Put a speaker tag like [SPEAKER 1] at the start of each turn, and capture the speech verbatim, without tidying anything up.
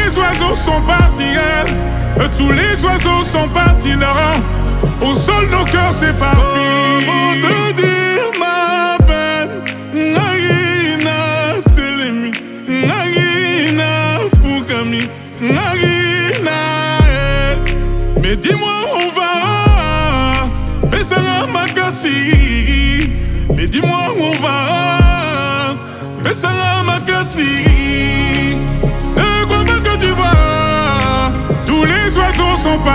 [SPEAKER 1] les oiseaux sont partis, hein. Tous les oiseaux sont partis, non. Au sol, nos cœurs s'éparpillent. Comment te dire ma peine? Narina Telemi, Narina Fukami, Narina. Mais dis-moi, on va Bessara Makassi. Mais dis-moi, on va Bessara Makassi. Ne crois pas ce que tu vois. Tous les oiseaux sont partis.